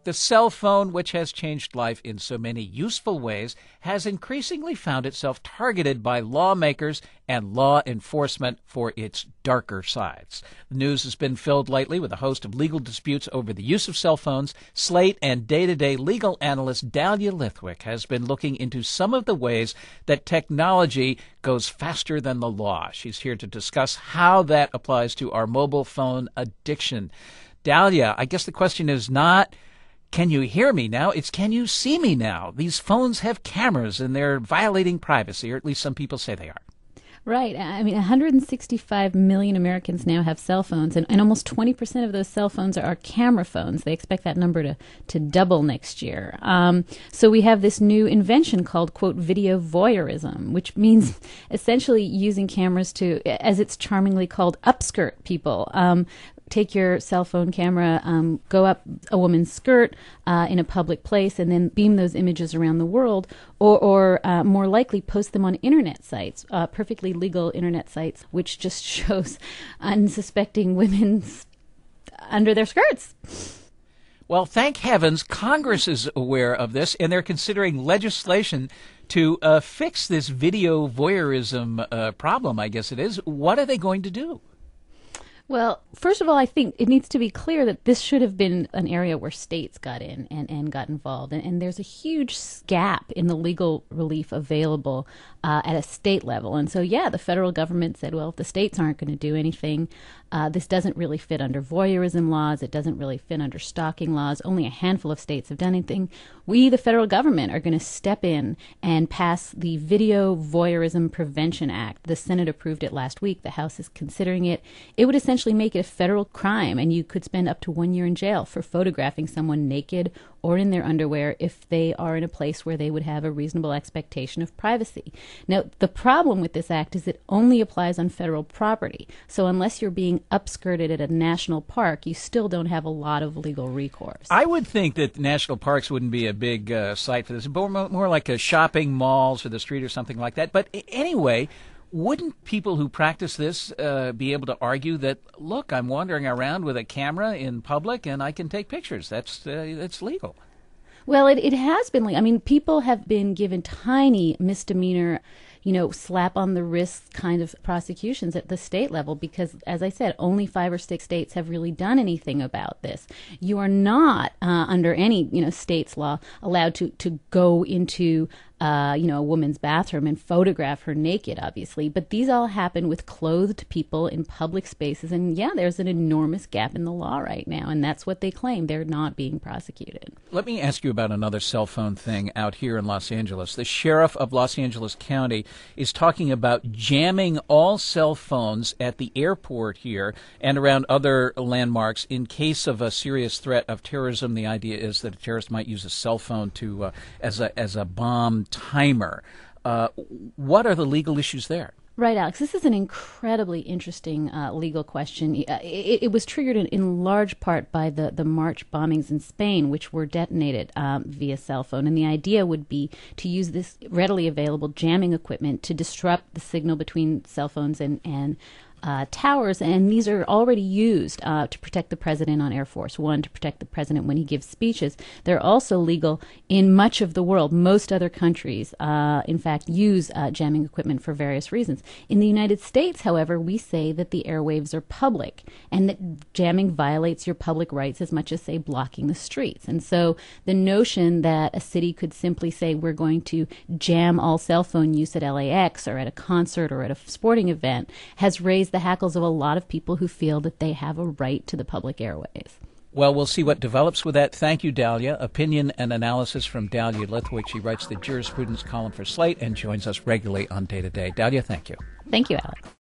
The cell phone, which has changed life in so many useful ways, has increasingly found itself targeted by lawmakers and law enforcement for its darker sides. The news has been filled lately with a host of legal disputes over the use of cell phones. Slate and day-to-day legal analyst Dahlia Lithwick has been looking into some of the ways that technology goes faster than the law. She's here to discuss how that applies to our mobile phone addiction. Dahlia, I guess the question is not, can you hear me now? It's, can you see me now? These phones have cameras and they're violating privacy, or at least some people say they are. Right. I mean, 165 million Americans now have cell phones, and almost 20% of those cell phones are camera phones. They expect that number to double next year. So we have this new invention called, quote, video voyeurism, which means essentially using cameras to, as it's charmingly called, upskirt people. Take your cell phone camera, go up a woman's skirt in a public place, and then beam those images around the world, or more likely post them on internet sites, perfectly legal internet sites, which just shows unsuspecting women under their skirts. Well, thank heavens Congress is aware of this, and they're considering legislation to fix this video voyeurism problem, I guess it is. What are they going to do? Well, first of all, I think it needs to be clear that this should have been an area where states got in and got involved. And there's a huge gap in the legal relief available at a state level. And so, yeah, the federal government said, well, if the states aren't going to do anything, this doesn't really fit under voyeurism laws. It doesn't really fit under stalking laws. Only a handful of states have done anything. We, the federal government, are going to step in and pass the Video Voyeurism Prevention Act. The Senate approved it last week. The House is considering it. It would essentially make it a federal crime, and you could spend up to 1 year in jail for photographing someone naked or in their underwear if they are in a place where they would have a reasonable expectation of privacy. Now, the problem with this act is it only applies on federal property. So unless you're being upskirted at a national park, you still don't have a lot of legal recourse. I would think that national parks wouldn't be a big site for this, but more like a shopping malls or the street or something like that. But anyway, wouldn't people who practice this be able to argue that, look, I'm wandering around with a camera in public and I can take pictures? That's legal. Well, it has been. I mean, people have been given tiny misdemeanor, slap on the wrist kind of prosecutions at the state level because, as I said, only 5 or 6 states have really done anything about this. You are not, under any, state's law, allowed to go into a woman's bathroom and photograph her naked, obviously. But these all happen with clothed people in public spaces. And, yeah, there's an enormous gap in the law right now. And that's what they claim. They're not being prosecuted. Let me ask you about another cell phone thing out here in Los Angeles. The sheriff of Los Angeles County is talking about jamming all cell phones at the airport here and around other landmarks in case of a serious threat of terrorism. The idea is that a terrorist might use a cell phone to as a bomb timer. What are the legal issues there? Right, Alex. This is an incredibly interesting legal question. It was triggered in large part by the March bombings in Spain, which were detonated via cell phone. And the idea would be to use this readily available jamming equipment to disrupt the signal between cell phones and towers, and these are already used to protect the president on Air Force One, to protect the president when he gives speeches. They're also legal in much of the world. Most other countries, in fact, use jamming equipment for various reasons. In the United States, however, we say that the airwaves are public and that jamming violates your public rights as much as, say, blocking the streets. And so the notion that a city could simply say we're going to jam all cell phone use at LAX or at a concert or at a sporting event has raised the hackles of a lot of people who feel that they have a right to the public airways. Well, we'll see what develops with that. Thank you, Dahlia. Opinion and analysis from Dahlia Lithwick. She writes the jurisprudence column for Slate and joins us regularly on Day to Day. Dahlia, thank you. Thank you, Alex.